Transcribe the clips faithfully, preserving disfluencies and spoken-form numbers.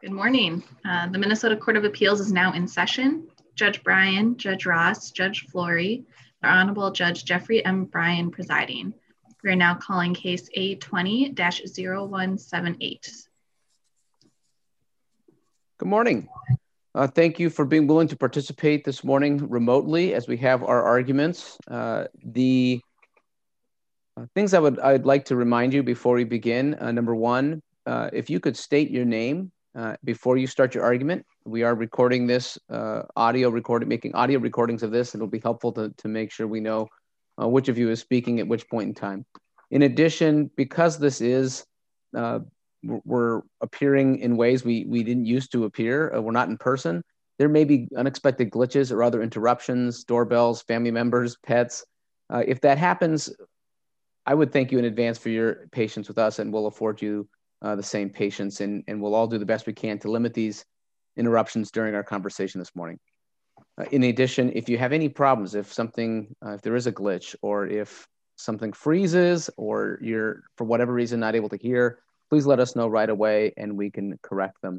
Good morning. Uh, the Minnesota Court of Appeals is now in session. Judge Bryan, Judge Ross, Judge Flory, the Honorable Judge Jeffrey M. Bryan presiding. We are now calling case A twenty dash zero one seven eight. Good morning. Uh, thank you for being willing to participate this morning remotely as we have our arguments. Uh, the uh, things I would I'd like to remind you before we begin. Uh, number one, uh, if you could state your name uh, before you start your argument. We are recording this uh, audio recording, making audio recordings of this. It'll be helpful to, to make sure we know uh, which of you is speaking at which point in time. In addition, because this is uh, we're appearing in ways we, we didn't used to appear. Uh, we're not in person. There may be unexpected glitches or other interruptions, doorbells, family members, pets. Uh, if that happens, I would thank you in advance for your patience with us, and we'll afford you uh, the same patience, and, and we'll all do the best we can to limit these interruptions during our conversation this morning. Uh, in addition, if you have any problems, if something, uh, if there is a glitch, or if something freezes, or you're, for whatever reason, not able to hear, please let us know right away and we can correct them.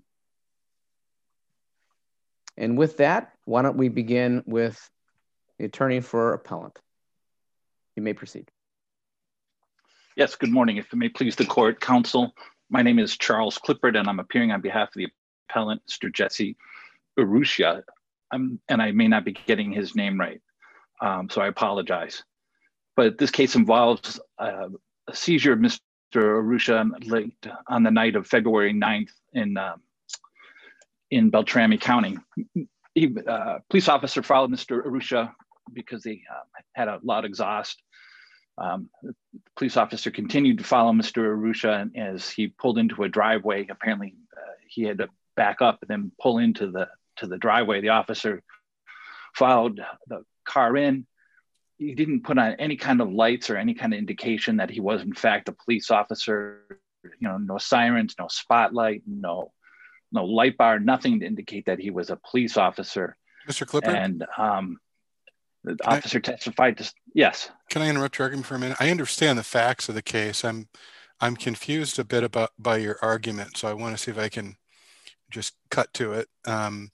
And with that, why don't we begin with the attorney for appellant. You may proceed. Yes, good morning. If it may please the court, counsel, my name is Charles Clifford and I'm appearing on behalf of the appellant, Mister Jesse Urrutia. I'm, and I may not be getting his name right, um, so I apologize. But this case involves uh, a seizure of Mister Urrutia late on the night of February ninth in uh, in Beltrami County. He, uh, police officer followed Mister Urrutia because they uh, had a loud exhaust. Um, the police officer continued to follow Mister Urrutia as he pulled into a driveway. Apparently, uh, he had to back up and then pull into the to the driveway. The officer followed the car in. He didn't put on any kind of lights or any kind of indication that he was in fact a police officer. You know, no sirens, no spotlight, no no light bar, nothing to indicate that he was a police officer. Mister Clifford? And um, the Can officer I, testified to, yes. Can I interrupt your argument for a minute? I understand the facts of the case. I'm I'm confused a bit about by your argument, so I want to see if I can just cut to it. Um,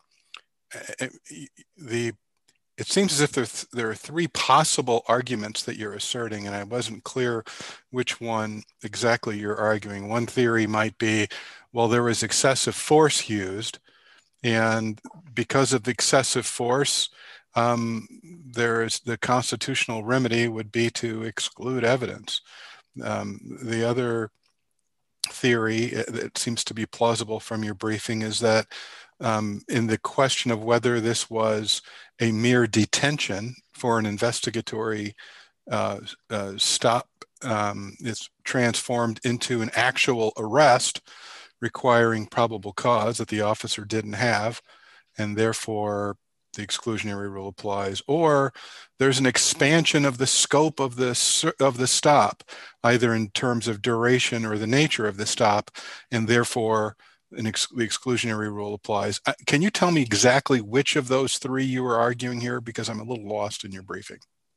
the It seems as if there, th there are three possible arguments that you're asserting, and I wasn't clear which one exactly you're arguing. One theory might be, well, there was excessive force used, and because of excessive force, um, there is the constitutional remedy would be to exclude evidence. Um, the other theory that seems to be plausible from your briefing is that um, in the question of whether this was a mere detention for an investigatory uh, uh, stop, um, it's transformed into an actual arrest requiring probable cause that the officer didn't have, and therefore the exclusionary rule applies. Or there's an expansion of the scope of the, of the stop, either in terms of duration or the nature of the stop, and therefore an ex the exclusionary rule applies. Uh, can you tell me exactly which of those three you are arguing here? Because I'm a little lost in your briefing.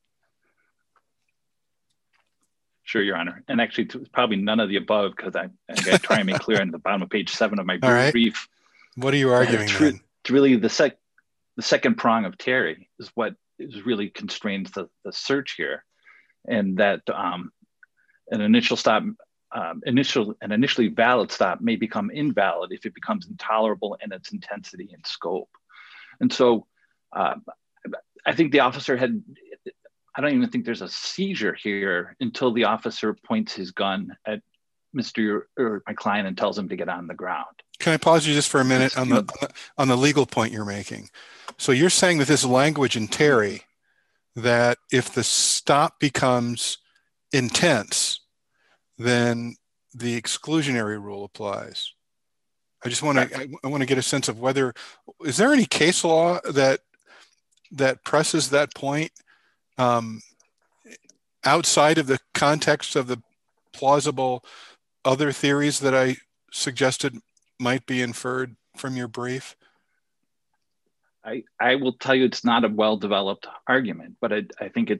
Sure, Your Honor. And actually, it's probably none of the above, because I, I got to try and make clear on the bottom of page seven of my brief. All right. What are you arguing it's, then? It's really the, sec the second prong of Terry is what is really constrains the, the search here. And that um, an initial stop, um, initial an initially valid stop may become invalid if it becomes intolerable in its intensity and scope. And so uh, I think the officer had, I don't even think there's a seizure here until the officer points his gun at Mister or my client and tells him to get on the ground. Can I pause you just for a minute on the on the legal point you're making? So you're saying that this language in Terry, that if the stop becomes intense, then the exclusionary rule applies. I just want to I, I want to get a sense of whether, is there any case law that that presses that point um, outside of the context of the plausible other theories that I suggested might be inferred from your brief? I, I will tell you it's not a well-developed argument, but I, I think it's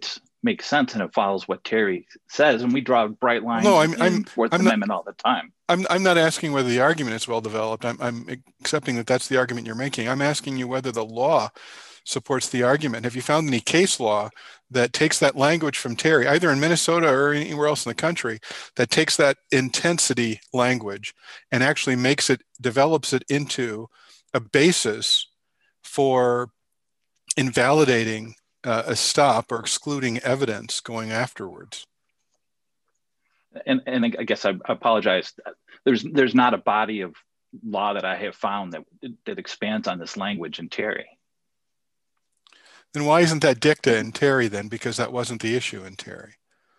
makes sense and it follows what Terry says. And we draw bright lines no, I'm, in I'm, Fourth I'm Amendment not, all the time. I'm, I'm not asking whether the argument is well developed. I'm, I'm accepting that that's the argument you're making. I'm asking you whether the law supports the argument. Have you found any case law that takes that language from Terry, either in Minnesota or anywhere else in the country, that takes that intensity language and actually makes it, develops it into a basis for invalidating uh, a stop or excluding evidence going afterwards? And, and I guess I apologize. There's, there's not a body of law that I have found that, that expands on this language in Terry. Then why isn't that dicta in Terry then? Because that wasn't the issue in Terry.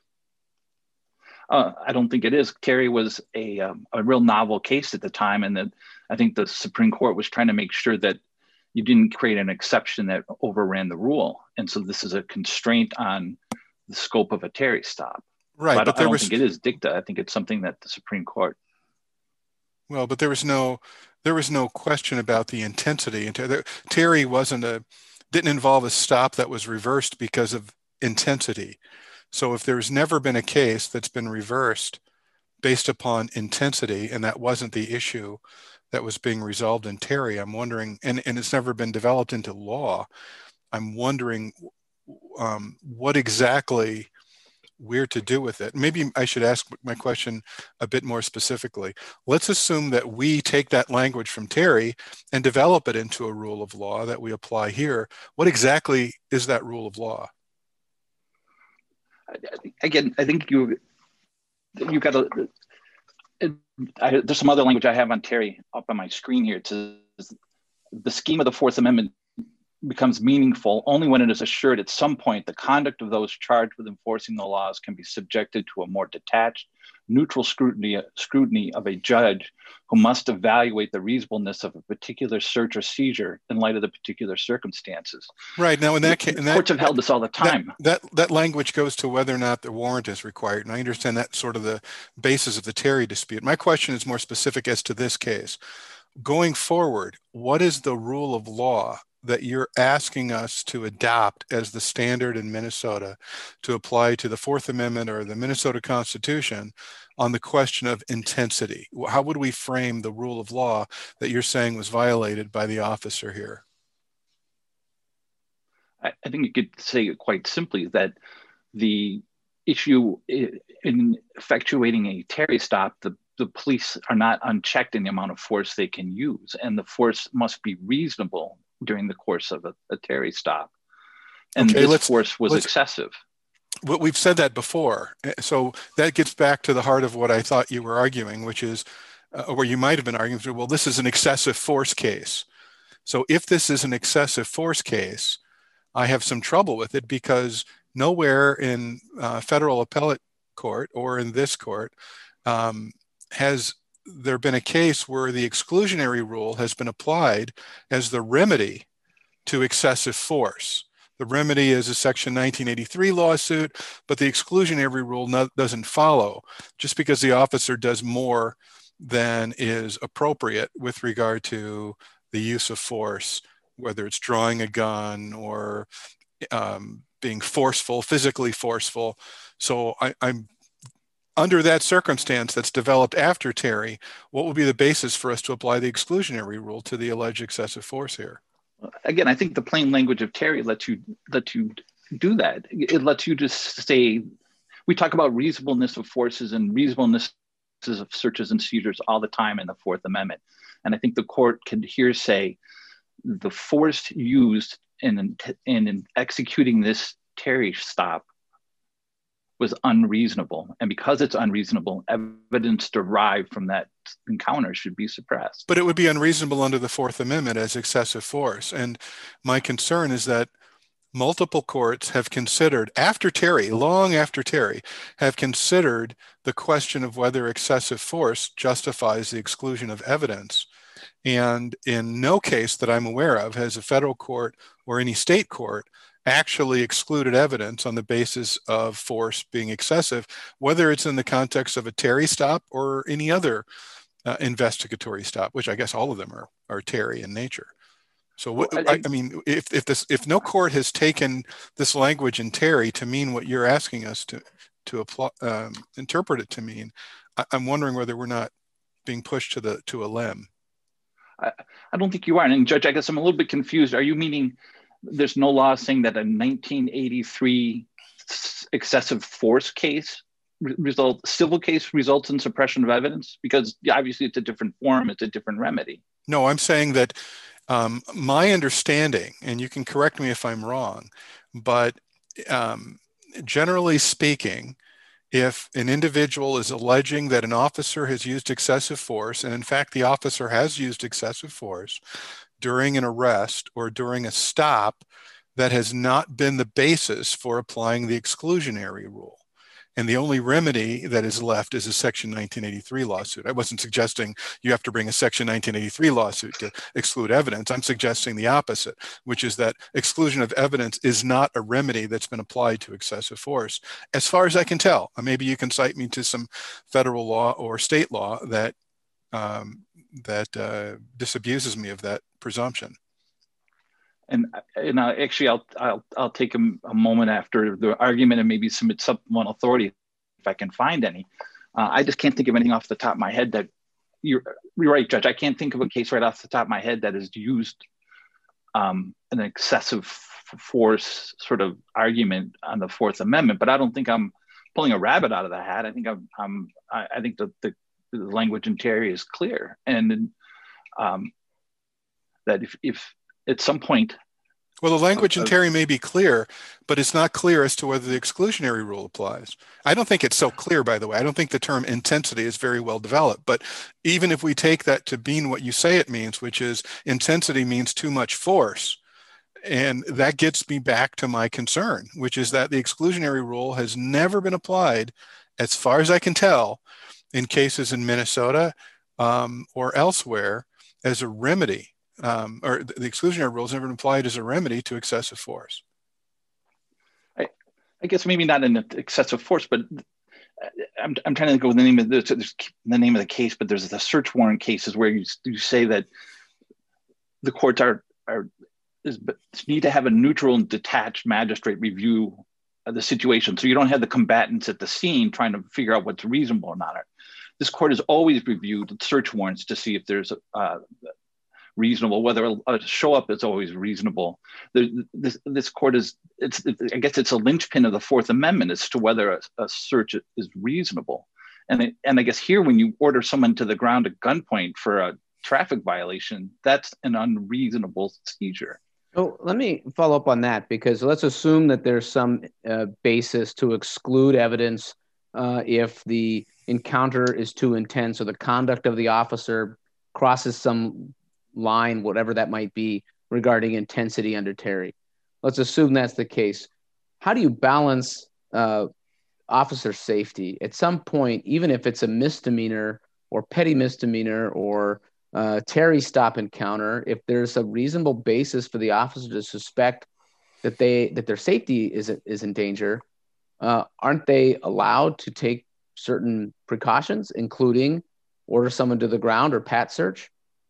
Uh, I don't think it is. Terry was a, um, a real novel case at the time. And that I think the Supreme Court was trying to make sure that you didn't create an exception that overran the rule. And so this is a constraint on the scope of a Terry stop. Right. So I but don't, there I don't was, think it is dicta. I think it's something that the Supreme Court. Well, but there was no, there was no question about the intensity. And Terry wasn't a, didn't involve a stop that was reversed because of intensity. So if there's never been a case that's been reversed based upon intensity, and that wasn't the issue that was being resolved in Terry, I'm wondering, and, and it's never been developed into law, I'm wondering um, what exactly we're to do with it. Maybe I should ask my question a bit more specifically. Let's assume that we take that language from Terry and develop it into a rule of law that we apply here. What exactly is that rule of law? Again, I think you, you've got to, I, there's some other language I have on Terry up on my screen here. It says, the scheme of the Fourth Amendment becomes meaningful only when it is assured at some point the conduct of those charged with enforcing the laws can be subjected to a more detached, neutral scrutiny, scrutiny of a judge who must evaluate the reasonableness of a particular search or seizure in light of the particular circumstances. Right. Now, in that case, courts have held this all the time. That, that, that language goes to whether or not the warrant is required. And I understand that's sort of the basis of the Terry dispute. My question is more specific as to this case. Going forward, what is the rule of law that you're asking us to adopt as the standard in Minnesota to apply to the Fourth Amendment or the Minnesota Constitution on the question of intensity? How would we frame the rule of law that you're saying was violated by the officer here? I, I think you could say it quite simply that the issue in effectuating a Terry stop, the the police are not unchecked in the amount of force they can use, and the force must be reasonable during the course of a, a Terry stop. And okay, this force was excessive. Well, we've said that before. So that gets back to the heart of what I thought you were arguing, which is, uh, or you might have been arguing, well, this is an excessive force case. So if this is an excessive force case, I have some trouble with it because nowhere in uh, federal appellate court or in this court um, has there been a case where the exclusionary rule has been applied as the remedy to excessive force. The remedy is a Section nineteen eighty-three lawsuit, but the exclusionary rule no, doesn't follow just because the officer does more than is appropriate with regard to the use of force, whether it's drawing a gun or um, being forceful, physically forceful. So I, I'm under that circumstance that's developed after Terry, what would be the basis for us to apply the exclusionary rule to the alleged excessive force here? Again, I think the plain language of Terry lets you, lets you do that. It lets you just say, we talk about reasonableness of forces and reasonableness of searches and seizures all the time in the Fourth Amendment. And I think the court can here say the force used in, in, in executing this Terry stop was unreasonable. And because it's unreasonable, evidence derived from that encounter should be suppressed. But it would be unreasonable under the Fourth Amendment as excessive force. And my concern is that multiple courts have considered, after Terry, long after Terry, have considered the question of whether excessive force justifies the exclusion of evidence. And in no case that I'm aware of has a federal court or any state court actually excluded evidence on the basis of force being excessive, whether it's in the context of a Terry stop or any other uh, investigatory stop, which I guess all of them are, are Terry in nature. So what, Well, I, I, I mean, if, if this, if no court has taken this language in Terry to mean what you're asking us to, to apply, um, interpret it to mean, I, I'm wondering whether we're not being pushed to the, to a limb. I, I don't think you are. And Judge, I guess I'm a little bit confused. Are you meaning there's no law saying that a nineteen eighty-three excessive force case result, civil case results in suppression of evidence? Because obviously it's a different form, it's a different remedy. No, I'm saying that um, my understanding, and you can correct me if I'm wrong, but um, generally speaking, if an individual is alleging that an officer has used excessive force, and in fact the officer has used excessive force during an arrest or during a stop, that has not been the basis for applying the exclusionary rule. And the only remedy that is left is a Section nineteen eighty-three lawsuit. I wasn't suggesting you have to bring a Section nineteen eighty-three lawsuit to exclude evidence. I'm suggesting the opposite, which is that exclusion of evidence is not a remedy that's been applied to excessive force. As far as I can tell, maybe you can cite me to some federal law or state law that, um, that uh, disabuses me of that presumption. And, and uh, actually, I'll, I'll, I'll take a, a moment after the argument and maybe submit supplemental authority if I can find any. Uh, I just can't think of anything off the top of my head that, you're, you're right, Judge, I can't think of a case right off the top of my head that has used um, an excessive force sort of argument on the Fourth Amendment, but I don't think I'm pulling a rabbit out of the hat. I think I'm, I'm I, I think the, the, the language in Terry is clear. And um, that if, if at some point. Well, the language in Terry may be clear, but it's not clear as to whether the exclusionary rule applies. I don't think it's so clear, by the way. I don't think the term intensity is very well developed, but even if we take that to mean what you say it means, which is intensity means too much force, and that gets me back to my concern, which is that the exclusionary rule has never been applied, as far as I can tell, in cases in Minnesota um, or elsewhere as a remedy. Um, or the exclusionary rule has never been applied as a remedy to excessive force. I, I guess maybe not in excessive force, but I'm, I'm trying to think of the name of the, the name of the case, but there's the search warrant cases where you, you say that the courts are, are is, need to have a neutral and detached magistrate review of the situation. So you don't have the combatants at the scene trying to figure out what's reasonable or not. This court has always reviewed search warrants to see if there's uh, reasonable, whether a show up is always reasonable. This, this court is, it's, I guess it's a linchpin of the Fourth Amendment as to whether a, a search is reasonable. And, it, and I guess here, when you order someone to the ground at gunpoint for a traffic violation, that's an unreasonable seizure. Oh, let me follow up on that, because let's assume that there's some uh, basis to exclude evidence uh, if the encounter is too intense or the conduct of the officer crosses some line, whatever that might be, regarding intensity under Terry. Let's assume that's the case. How do you balance uh, officer safety? At some point, even if it's a misdemeanor or petty misdemeanor or uh, Terry stop encounter, if there's a reasonable basis for the officer to suspect that they that their safety is is in danger, uh, aren't they allowed to take certain precautions, including order someone to the ground or pat search?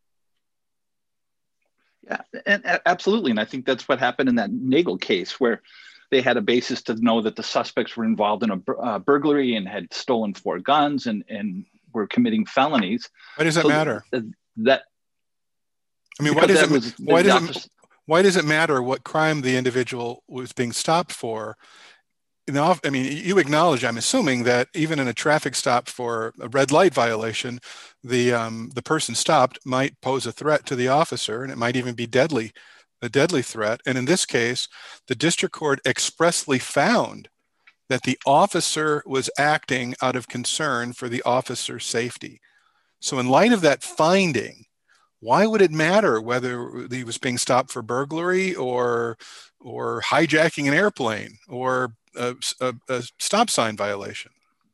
Yeah, and absolutely. And I think that's what happened in that Nagel case, where they had a basis to know that the suspects were involved in a uh, burglary and had stolen four guns and, and were committing felonies. Why does that so matter? Th- that I mean, why does it was, why does it why does it matter what crime the individual was being stopped for? Now, I mean, you acknowledge, I'm assuming, that even in a traffic stop for a red light violation, the um, the person stopped might pose a threat to the officer, and it might even be deadly, a deadly threat. And in this case, the district court expressly found that the officer was acting out of concern for the officer's safety. So in light of that finding, why would it matter whether he was being stopped for burglary or or hijacking an airplane or A, a, a stop sign violation?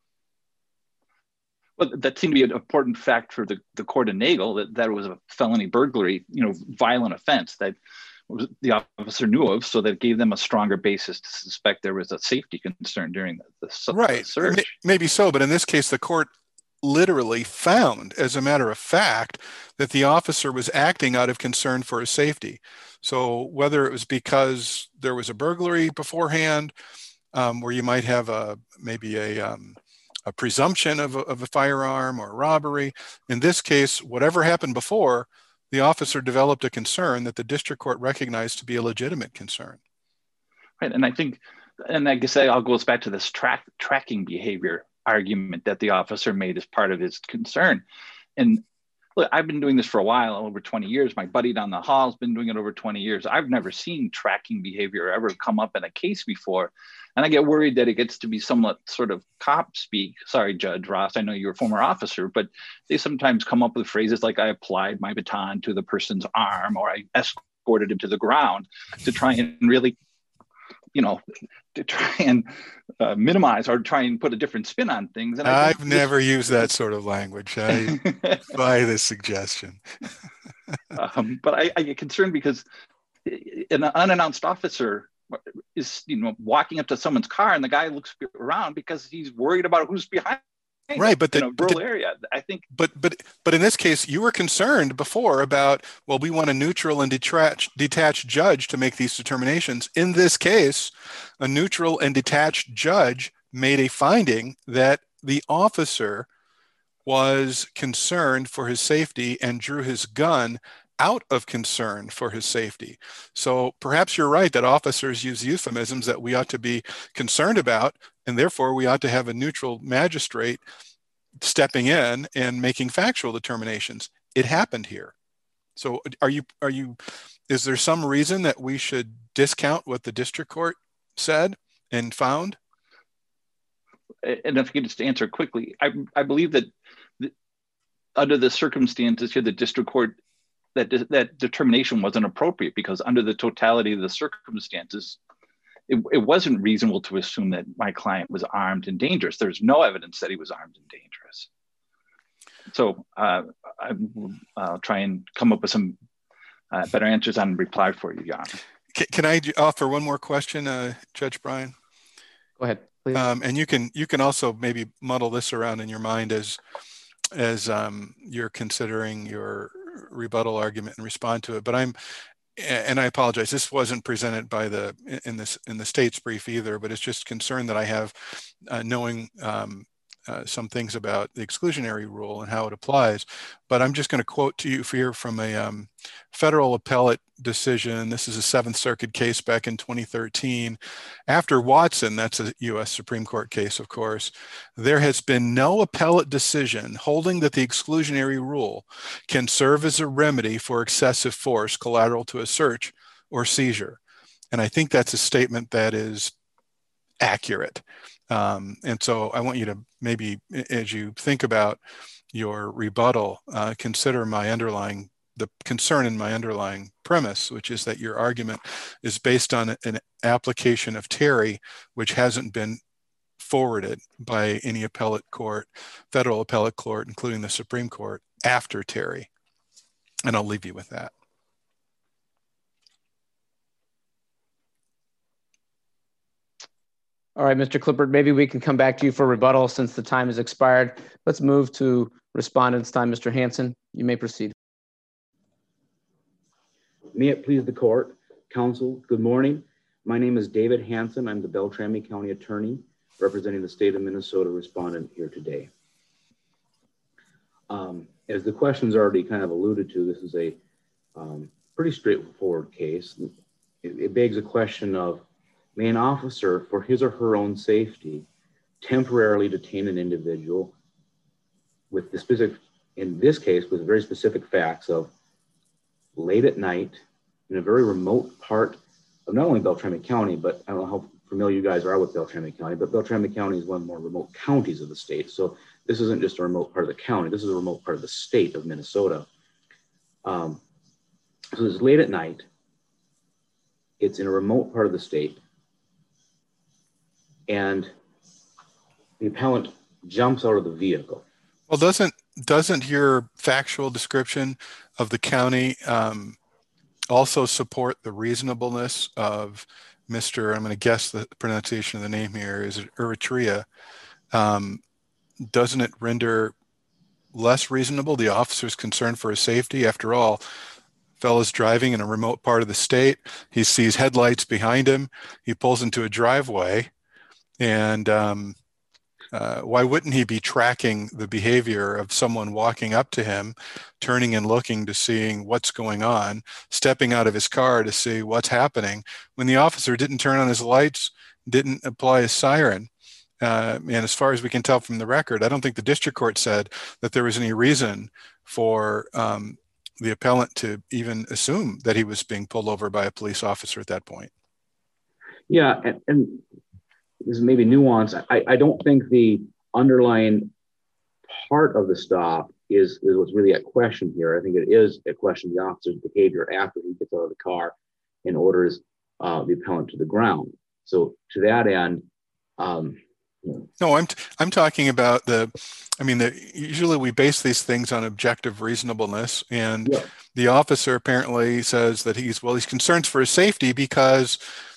Well, that seemed to be an important fact for the, the court in Nagel, that, that it was a felony burglary, you know, violent offense that the officer knew of, so that gave them a stronger basis to suspect there was a safety concern during the, the, right. the search. Maybe so, but in this case, the court literally found, as a matter of fact, that the officer was acting out of concern for his safety. So whether it was because there was a burglary beforehand, um, where you might have a maybe a, um, a presumption of a, of a firearm or robbery, in this case, whatever happened before, the officer developed a concern that the district court recognized to be a legitimate concern. Right, and I think, and I guess that all goes back to this track tracking behavior argument that the officer made as part of his concern. And look, I've been doing this for a while, over twenty years. My buddy down the hall has been doing it over twenty years. I've never seen tracking behavior ever come up in a case before. And I get worried that it gets to be somewhat sort of cop speak. Sorry, Judge Ross, I know you're a former officer, but they sometimes come up with phrases like, I applied my baton to the person's arm, or I escorted him to the ground, to try and really, you know, to try and uh, minimize or try and put a different spin on things. And I I've never this, used that sort of language. I buy the suggestion. um, but I, I get concerned because an unannounced officer is, you know, walking up to someone's car, and the guy looks around because he's worried about who's behind. Right, but the, in a rural the, area, I think. But but but in this case, you were concerned before about, well, we want a neutral and detached detached judge to make these determinations. In this case, a neutral and detached judge made a finding that the officer was concerned for his safety and drew his gun out of concern for his safety. So perhaps you're right that officers use euphemisms that we ought to be concerned about, and therefore we ought to have a neutral magistrate stepping in and making factual determinations. It happened here. So are you, are you, is there some reason that we should discount what the district court said and found? And if you could just answer quickly, I, I believe that the, under the circumstances here, the district court, that that determination wasn't appropriate, because under the totality of the circumstances, it, it wasn't reasonable to assume that my client was armed and dangerous. There's no evidence that he was armed and dangerous. So uh, I, I'll try and come up with some uh, better answers on reply for you, Jan. Can, can I offer one more question, uh, Judge Bryan? Go ahead, please. Um, and you can you can also maybe muddle this around in your mind as as um, you're considering your rebuttal argument and respond to it. But I'm, and I apologize, this wasn't presented by the in this in the state's brief either, but it's just concern that I have, uh, knowing um, uh, some things about the exclusionary rule and how it applies. But I'm just going to quote to you here from a um, federal appellate decision. This is a Seventh Circuit case back in twenty thirteen. After Watson, that's a U S Supreme Court case, of course, there has been no appellate decision holding that the exclusionary rule can serve as a remedy for excessive force collateral to a search or seizure. And I think that's a statement that is accurate. Um, and so I want you to maybe, as you think about your rebuttal, uh, consider my underlying the concern in my underlying premise, which is that your argument is based on an application of Terry, which hasn't been forwarded by any appellate court, federal appellate court, including the Supreme Court, after Terry. And I'll leave you with that. All right, Mister Clippert, maybe we can come back to you for rebuttal since the time has expired. Let's move to respondents' time. Mister Hanson, you may proceed. May it please the court, counsel, good morning. My name is David Hanson. I'm the Beltrami County Attorney representing the state of Minnesota respondent here today. Um, as the questions already kind of alluded to, this is a um, pretty straightforward case. It, it begs a question of, may an officer, for his or her own safety, temporarily detain an individual with the specific, in this case, with very specific facts of late at night in a very remote part of not only Beltrami County, but I don't know how familiar you guys are with Beltrami County, but Beltrami County is one of the more remote counties of the state. So this isn't just a remote part of the county, this is a remote part of the state of Minnesota. Um, so it's late at night, it's in a remote part of the state, and the appellant jumps out of the vehicle. Well, doesn't doesn't your factual description of the county um, also support the reasonableness of Mister, I'm going to guess the pronunciation of the name here, is it Urrutia? Um, doesn't it render less reasonable? The officer's concern for his safety. After all, fella's driving in a remote part of the state. He sees headlights behind him. He pulls into a driveway. And um, uh, why wouldn't he be tracking the behavior of someone walking up to him, turning and looking to seeing what's going on, stepping out of his car to see what's happening, when the officer didn't turn on his lights, didn't apply his siren? Uh, and as far as we can tell from the record, I don't think the district court said that there was any reason for um, the appellant to even assume that he was being pulled over by a police officer at that point. Yeah, and, and this is maybe nuance. I, I don't think the underlying part of the stop is, is what's really at question here. I think it is a question of the officer's behavior after he gets out of the car and orders uh, the appellant to the ground. So to that end, um, you know. No, I'm, t- I'm talking about the, I mean, the, usually we base these things on objective reasonableness, and yeah. The officer apparently says that he's, well, he's concerned for his safety because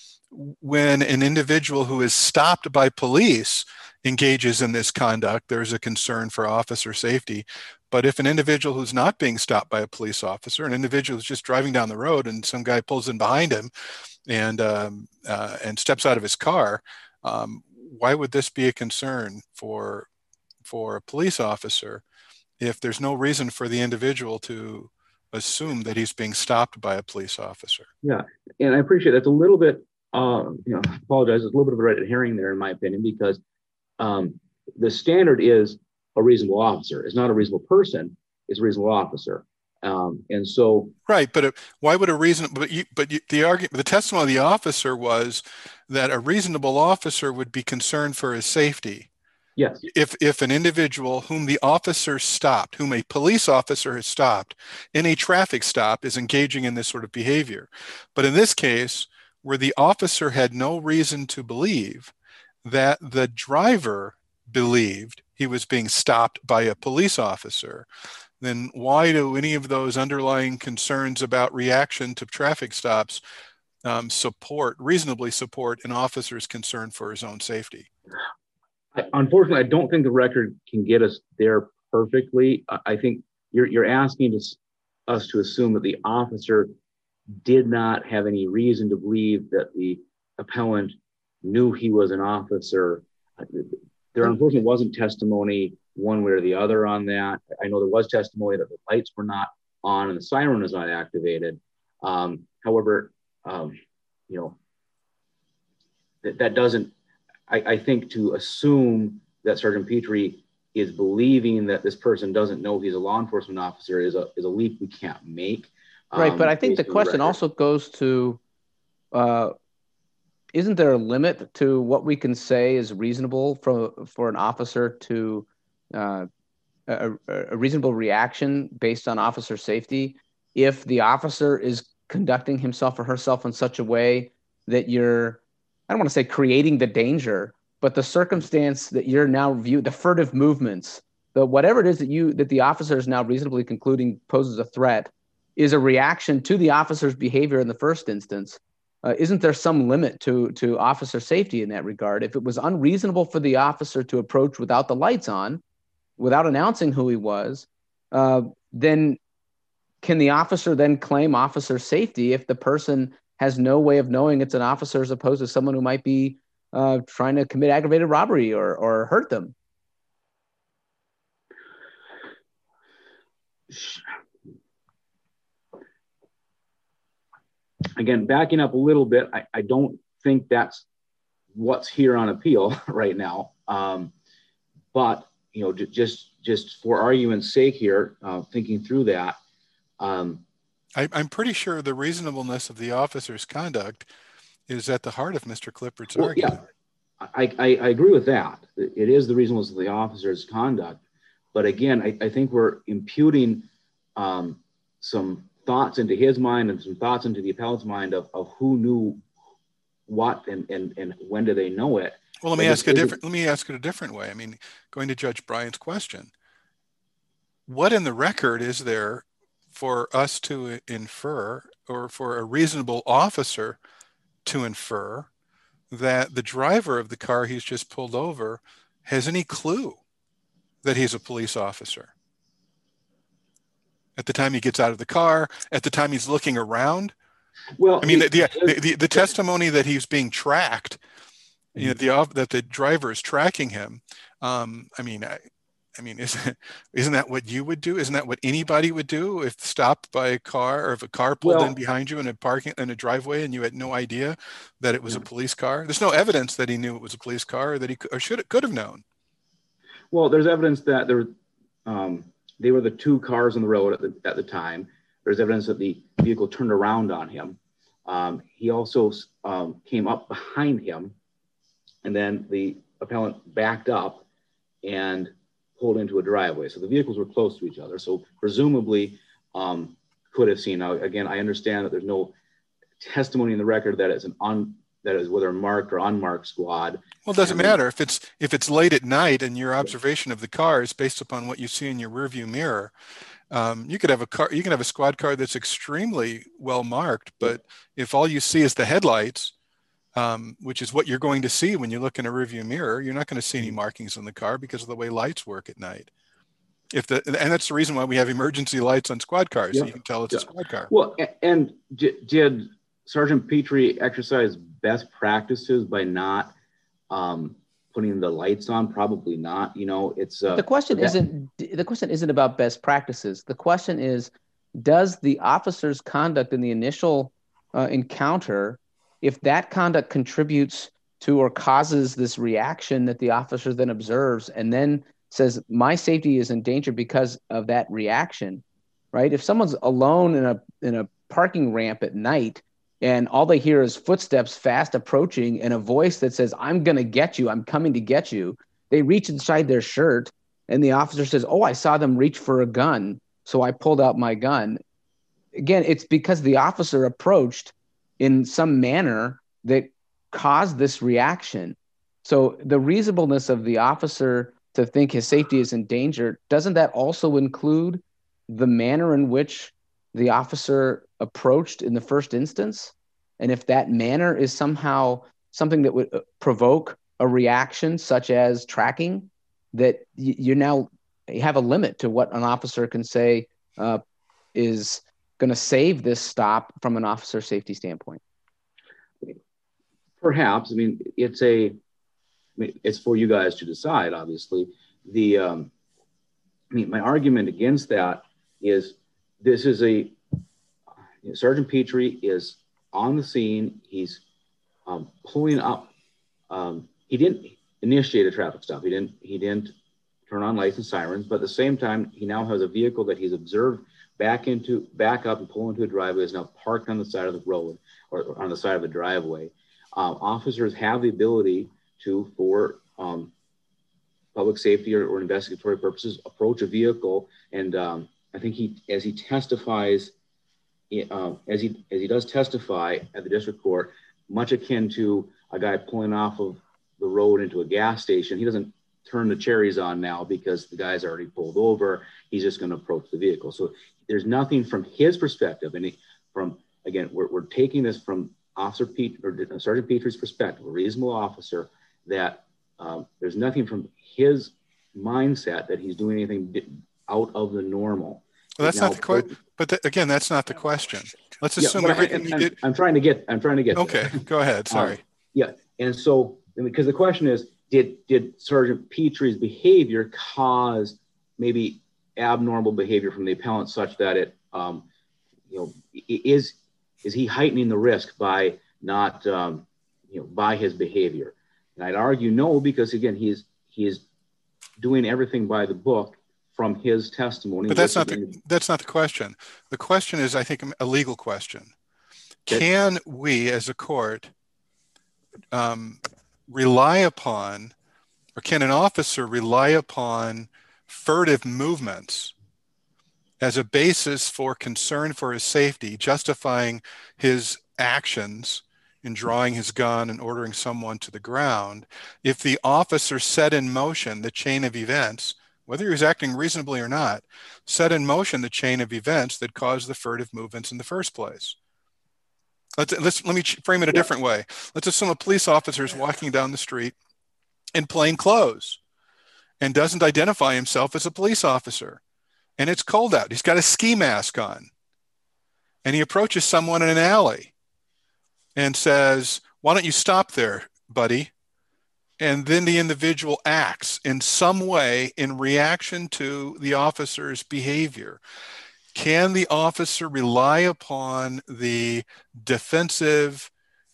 when an individual who is stopped by police engages in this conduct, there's a concern for officer safety. But if an individual who's not being stopped by a police officer, an individual who's just driving down the road and some guy pulls in behind him and um, uh, and steps out of his car, um, why would this be a concern for for a police officer if there's no reason for the individual to assume that he's being stopped by a police officer? Yeah, and I appreciate that's a little bit. Uh, you know, I apologize. There's a little bit of a red herring there, in my opinion, because um, the standard is a reasonable officer. It's not a reasonable person. It's a reasonable officer. Um, and so, right. But a, why would a reason? But you, but you, the argument, the testimony of the officer was that a reasonable officer would be concerned for his safety. Yes. If if an individual whom the officer stopped, whom a police officer has stopped in a traffic stop, is engaging in this sort of behavior, but in this case, where the officer had no reason to believe that the driver believed he was being stopped by a police officer, then why do any of those underlying concerns about reaction to traffic stops um, support, reasonably support an officer's concern for his own safety? I, unfortunately, I don't think the record can get us there perfectly. I, I think you're, you're asking us, us to assume that the officer did not have any reason to believe that the appellant knew he was an officer. There unfortunately wasn't testimony one way or the other on that. I know there was testimony that the lights were not on and the siren was not activated. Um, however, um, you know, that, that doesn't, I, I think to assume that Sergeant Petrie is believing that this person doesn't know he's a law enforcement officer is a, is a leap we can't make. Right, but I think the question also goes to, uh, isn't there a limit to what we can say is reasonable for, for an officer to, uh, a, a reasonable reaction based on officer safety if the officer is conducting himself or herself in such a way that you're, I don't want to say creating the danger, but the circumstance that you're now viewed, the furtive movements, the whatever it is that you, that the officer is now reasonably concluding poses a threat, is a reaction to the officer's behavior in the first instance. Uh, isn't there some limit to, to officer safety in that regard? If it was unreasonable for the officer to approach without the lights on, without announcing who he was, uh, then can the officer then claim officer safety if the person has no way of knowing it's an officer as opposed to someone who might be uh, trying to commit aggravated robbery or, or hurt them? Again, backing up a little bit, I, I don't think that's what's here on appeal right now. Um, but, you know, j- just just for argument's sake here, uh, thinking through that. Um, I, I'm pretty sure the reasonableness of the officer's conduct is at the heart of Mister Clifford's well, argument. Yeah, I, I, I agree with that. It is the reasonableness of the officer's conduct. But again, I, I think we're imputing um, some thoughts into his mind and some thoughts into the appellant's mind of, of who knew what and, and, and when do they know it. Well, let me ask a different, let me ask it a different way. I mean, going to Judge Bryant's question, what in the record is there for us to infer or for a reasonable officer to infer that the driver of the car he's just pulled over has any clue that he's a police officer? At the time he gets out of the car, at the time he's looking around? Well, I mean, he, the, the, the, the testimony that he's being tracked, you know, the, that the driver is tracking him. Um, I mean, I, I mean, isn't, isn't that what you would do? Isn't that what anybody would do if stopped by a car, or if a car pulled well, in behind you in a parking, in a driveway, and you had no idea that it was yeah. a police car? There's no evidence that he knew it was a police car, or that he or should could have known. Well, there's evidence that there, um, they were the two cars on the road at the, at the time. There's evidence that the vehicle turned around on him. Um, he also um, came up behind him, and then the appellant backed up and pulled into a driveway. So the vehicles were close to each other. So presumably um, could have seen. Now, again, I understand that there's no testimony in the record that it's an un, that is whether marked or unmarked squad. Well, it doesn't and matter if it's if it's late at night and your observation of the car is based upon what you see in your rearview mirror. Um, you could have a car, you can have a squad car that's extremely well marked, but if all you see is the headlights, um, which is what you're going to see when you look in a rearview mirror, you're not going to see any markings on the car because of the way lights work at night. If the and that's the reason why we have emergency lights on squad cars, yeah. so you can tell it's yeah. a squad car. Well, and did Sergeant Petrie exercise best practices by not um, putting the lights on? Probably not. You know, it's uh, the question that, isn't the question isn't about best practices. The question is, does the officer's conduct in the initial uh, encounter, if that conduct contributes to or causes this reaction that the officer then observes and then says, my safety is in danger because of that reaction, right? If someone's alone in a in a parking ramp at night and all they hear is footsteps fast approaching and a voice that says, I'm going to get you, I'm coming to get you, they reach inside their shirt and the officer says, oh, I saw them reach for a gun, so I pulled out my gun. Again, it's because the officer approached in some manner that caused this reaction. So the reasonableness of the officer to think his safety is in danger, doesn't that also include the manner in which the officer approached in the first instance? And if that manner is somehow something that would provoke a reaction such as tracking, that y- you now have a limit to what an officer can say uh, is going to save this stop from an officer safety standpoint. Perhaps. I mean, it's a, I mean, it's for you guys to decide, obviously. The, um, I mean, my argument against that is this is a, you know, Sergeant Petrie is on the scene. He's um, pulling up. Um, he didn't initiate a traffic stop. He didn't, he didn't turn on lights and sirens, but at the same time, he now has a vehicle that he's observed back into, back up and pull into a driveway, is now parked on the side of the road or on the side of the driveway. Um, officers have the ability to, for um, public safety or, or investigatory purposes, approach a vehicle. And um, I think he, as he testifies, uh, as he as he does testify at the district court, much akin to a guy pulling off of the road into a gas station. He doesn't turn the cherries on now because the guy's already pulled over. He's just going to approach the vehicle. So there's nothing from his perspective, and he, from again, we're we're taking this from Officer Pete or Sergeant Petrie's perspective, a reasonable officer, that um, there's nothing from his mindset that he's doing anything out of the normal. Well, that's now, not the question. But the, again, that's not the question. Let's assume yeah, everything I, he did. I'm trying to get. I'm trying to get. Okay, there. Go ahead. Sorry. Um, yeah, and so because the question is, did did Sergeant Petrie's behavior cause maybe abnormal behavior from the appellant, such that it, um, you know, is is he heightening the risk by not, um, you know, by his behavior? And I'd argue no, because again, he's he's doing everything by the book from his testimony. But that's not the in, that's not the question. The question is, I think, a legal question. That, Can we, as a court, um, rely upon, or can an officer rely upon furtive movements as a basis for concern for his safety, justifying his actions in drawing his gun and ordering someone to the ground, if the officer set in motion the chain of events, whether he was acting reasonably or not, set in motion the chain of events that caused the furtive movements in the first place? Let's, let's, let me frame it a different way. Let's assume a police officer is walking down the street in plain clothes and doesn't identify himself as a police officer. and it's cold out. He's got a ski mask on, and he approaches someone in an alley and says, "Why don't you stop there, buddy?" And then the individual acts in some way in reaction to the officer's behavior. Can the officer rely upon the defensive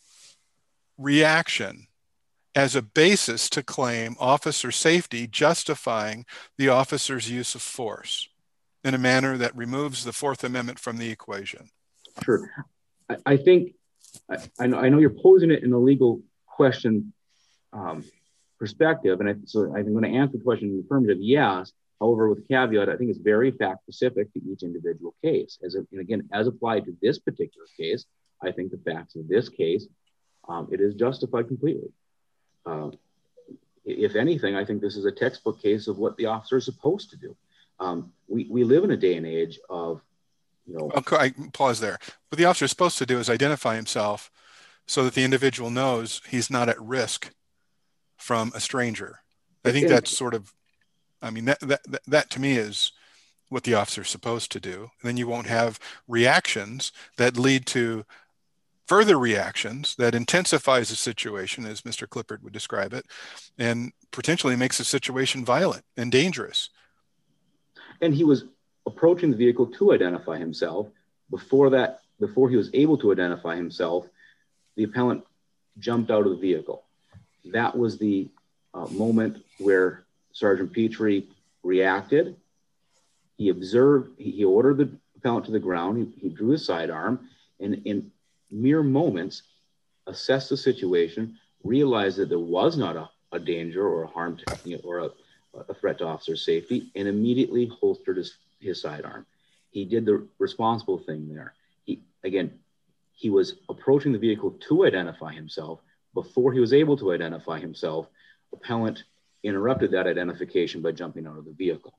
reaction as a basis to claim officer safety, justifying the officer's use of force in a manner that removes the Fourth Amendment from the equation? Sure. I, I think, I, I, know, I know you're posing it in a legal question um, perspective, and I, so I'm going to answer the question in the affirmative, yes. However, with a caveat, I think it's very fact specific to each individual case. As a, and again, as applied to this particular case, I think the facts of this case, um, it is justified completely. Uh, if anything, I think this is a textbook case of what the officer is supposed to do. Um, we, we live in a day and age of, you know. Okay, I pause there. What the officer is supposed to do is identify himself so that the individual knows he's not at risk from a stranger. I think that's sort of, I mean, that, that, that, that to me is what the officer is supposed to do. And then you won't have reactions that lead to further reactions that intensifies the situation, as Mister Clippard would describe it, and potentially makes the situation violent and dangerous. And he was approaching the vehicle to identify himself. Before that, before he was able to identify himself, the appellant jumped out of the vehicle. That was the uh, moment where Sergeant Petrie reacted. He observed, he, he ordered the appellant to the ground. He, he drew his sidearm, and in mere moments, assessed the situation, realized that there was not a, a danger or a harm to, you know, or a, a threat to officer safety, and immediately holstered his, his sidearm. He did the responsible thing there. He, again, he was approaching the vehicle to identify himself. Before he was able to identify himself, appellant interrupted that identification by jumping out of the vehicle.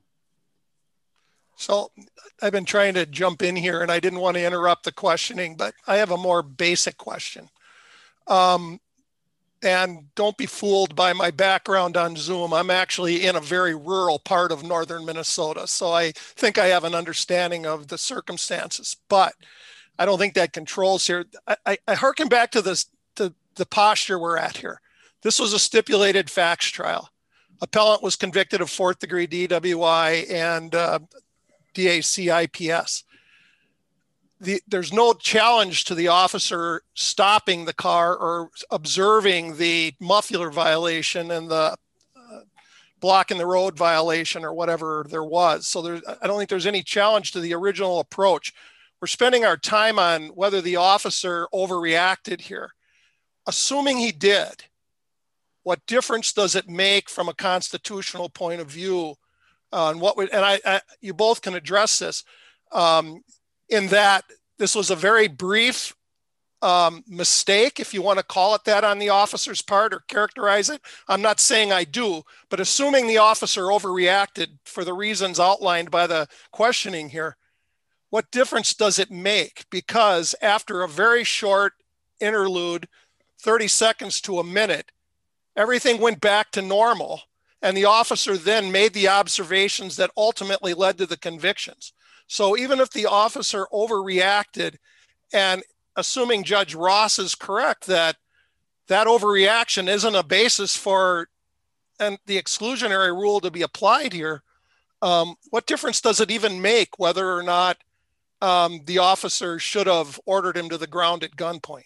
So I've been trying to jump in here, and I didn't want to interrupt the questioning, but I have a more basic question. Um, and don't be fooled by my background on Zoom. I'm actually in a very rural part of northern Minnesota, so I think I have an understanding of the circumstances, but I don't think that controls here. I, I, I hearken back to this, to the posture we're at here. This was a stipulated facts trial. Appellant was convicted of fourth degree D W I and uh, D A C I P S. The, there's no challenge to the officer stopping the car or observing the muffler violation and the uh, blocking the road violation or whatever there was. So there, I don't think there's any challenge to the original approach. We're spending our time on whether the officer overreacted here. Assuming he did, what difference does it make from a constitutional point of view on what would, and I, I, you both can address this, um, in that this was a very brief um, mistake, if you want to call it that, on the officer's part or characterize it. I'm not saying I do, but assuming the officer overreacted for the reasons outlined by the questioning here, what difference does it make? Because after a very short interlude, thirty seconds to a minute, everything went back to normal. And the officer then made the observations that ultimately led to the convictions. So even if the officer overreacted, and assuming Judge Ross is correct that that overreaction isn't a basis for and the exclusionary rule to be applied here, um, what difference does it even make whether or not um, the officer should have ordered him to the ground at gunpoint?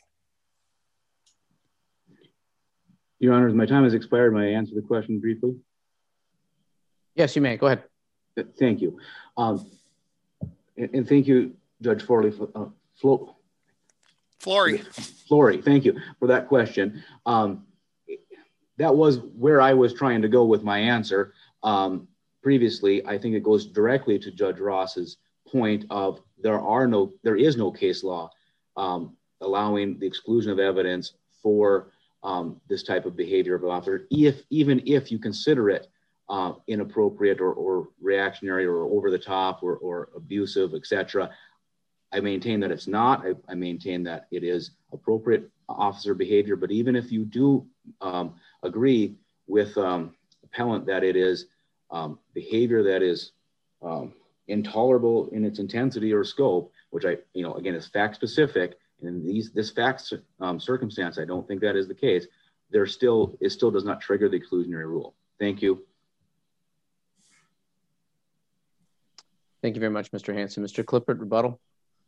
Your Honor, my time has expired. May I answer the question briefly? Yes, you may. Go ahead. Thank you. Um, and, and thank you, Judge Forley, uh, Flo Flory. Flory, thank you for that question. Um, that was where I was trying to go with my answer. Um, previously, I think it goes directly to Judge Ross's point of there are no, there is no case law um, allowing the exclusion of evidence for um, this type of behavior of an officer, if even if you consider it uh, inappropriate or, or reactionary or over the top or, or abusive, et cetera. I maintain that it's not. I, I maintain that it is appropriate officer behavior. But even if you do um, agree with um, appellant that it is um, behavior that is um, intolerable in its intensity or scope, which I, you know, again, is fact specific. And in these, this fact um, circumstance, I don't think that is the case. There still, it still does not trigger the exclusionary rule. Thank you. Thank you very much, Mister Hanson. Mister Clippert, rebuttal.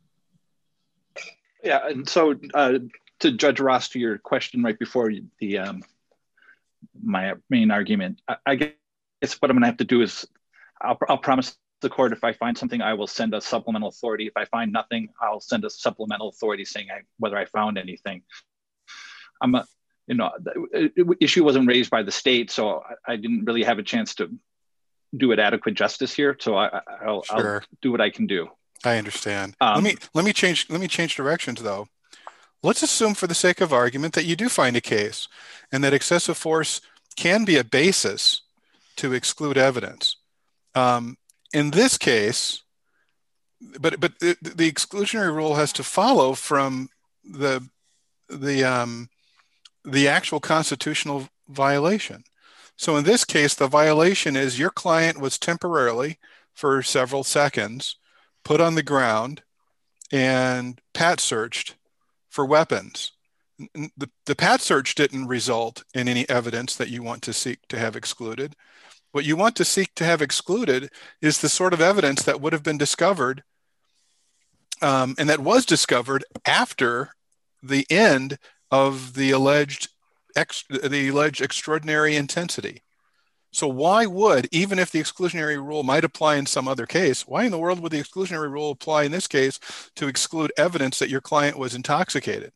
Yeah, and so uh, to Judge Ross, to your question right before the um, my main argument, I, I guess what I'm going to have to do is I'll, I'll promise the court if I find something, I will send a supplemental authority. If I find nothing, I'll send a supplemental authority saying I, whether I found anything. I'm a, you know, the issue wasn't raised by the state, so I, I didn't really have a chance to do it adequate justice here. So I, I'll, Sure. I'll do what I can do. I understand. Um, let me let me change let me change directions though. Let's assume for the sake of argument that you do find a case and that excessive force can be a basis to exclude evidence. Um, in this case, but but the, the exclusionary rule has to follow from the the um, the actual constitutional violation. So in this case, the violation is your client was temporarily, for several seconds, put on the ground and pat searched for weapons. The, the pat search didn't result in any evidence that you want to seek to have excluded. What you want to seek to have excluded is the sort of evidence that would have been discovered um, and that was discovered after the end of the alleged ex, the alleged extraordinary intensity. So why would, even if the exclusionary rule might apply in some other case, why in the world would the exclusionary rule apply in this case to exclude evidence that your client was intoxicated?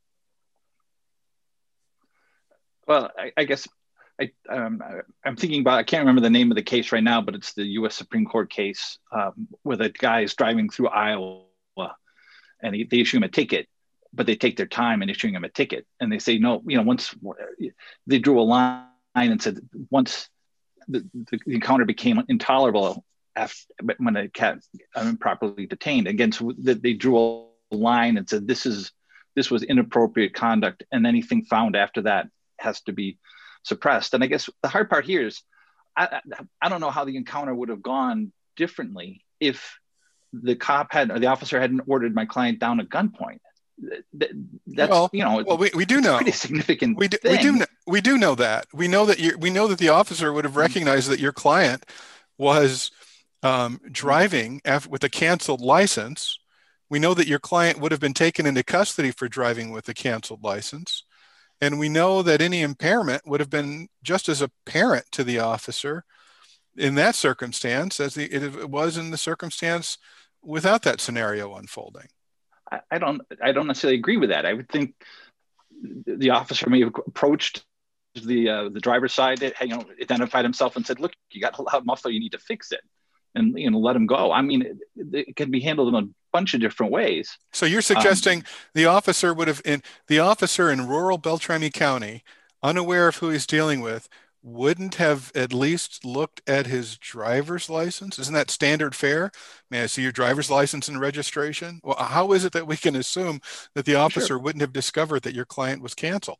Well, I, I guess I, um, I'm thinking about, I can't remember the name of the case right now, but it's the U S Supreme Court case um, where the guy is driving through Iowa and he, they issue him a ticket, but they take their time in issuing him a ticket. And they say, no, you know, once they drew a line and said, once the, the encounter became intolerable after, when a cat improperly detained, again, so they drew a line and said, this is, this was inappropriate conduct, and anything found after that has to be suppressed. And I guess the hard part here is, I, I don't know how the encounter would have gone differently if the cop had, or the officer hadn't ordered my client down at gunpoint. That's, well, you know, well, we, we do know pretty significant. We do, thing. we do know, we do know that we know that you we know that the officer would have recognized that your client was um, driving after, with a canceled license. We know that your client would have been taken into custody for driving with a canceled license. And we know that any impairment would have been just as apparent to the officer in that circumstance as the, it was in the circumstance without that scenario unfolding. I, I don't I don't necessarily agree with that. I would think the officer may have approached the uh, the driver's side, you know, identified himself and said, look, you got a loud muffler, you need to fix it. And, you know, let him go. I mean, it, it can be handled in a bunch of different ways. So you're suggesting um, the officer would have, in the officer in rural Beltrami County, unaware of who he's dealing with, wouldn't have at least looked at his driver's license? Isn't that standard fare? May I see your driver's license and registration? Well, how is it that we can assume that the officer sure. wouldn't have discovered that your client was canceled?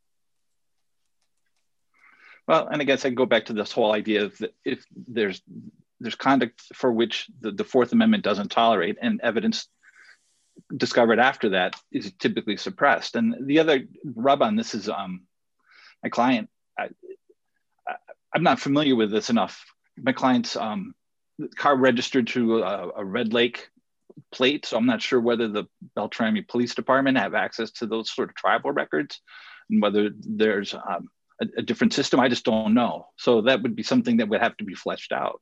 Well, and I guess I go back to this whole idea of that if there's there's conduct for which the, the Fourth Amendment doesn't tolerate, and evidence discovered after that is typically suppressed. And the other rub on this is um, my client, I, I, I'm not familiar with this enough. My client's um, car registered to a, a Red Lake plate, so I'm not sure whether the Beltrami Police Department have access to those sort of tribal records and whether there's um, a, a different system. I just don't know. So that would be something that would have to be fleshed out.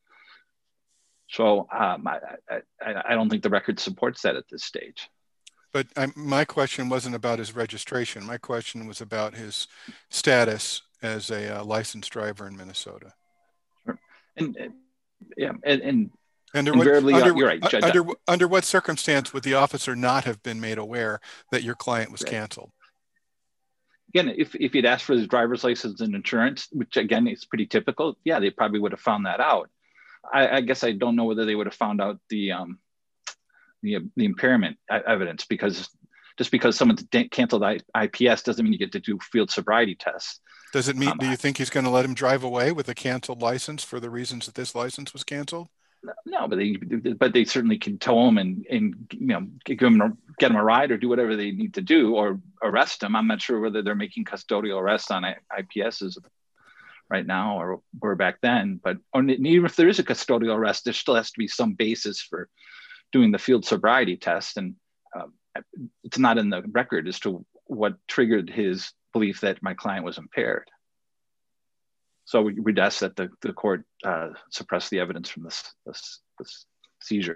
So um, I, I, I don't think the record supports that at this stage. But I, my question wasn't about his registration. My question was about his status as a uh, licensed driver in Minnesota. Sure. And uh, yeah, and, and under invariably, what, under, you're right, Judge. Under, under what circumstance would the officer not have been made aware that your client was right. canceled? Again, if, if he'd asked for his driver's license and insurance, which again is pretty typical, yeah, they probably would have found that out. I, I guess I don't know whether they would have found out the um, the, the impairment evidence, because just because someone's canceled I P S doesn't mean you get to do field sobriety tests. Does it mean, um, do you think he's going to let him drive away with a canceled license for the reasons that this license was canceled? No, but they but they certainly can tow him and and you know give him get him a ride or do whatever they need to do or arrest him. I'm not sure whether they're making custodial arrests on I P Ss right now or or back then. But or even if there is a custodial arrest, there still has to be some basis for doing the field sobriety test, and uh, it's not in the record as to what triggered his belief that my client was impaired. So we, we'd ask that the, the court uh, suppress the evidence from this, this, this seizure.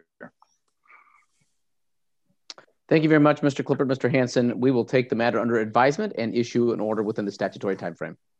Thank you very much, Mister Clippert. Mister Hanson, we will take the matter under advisement and issue an order within the statutory timeframe.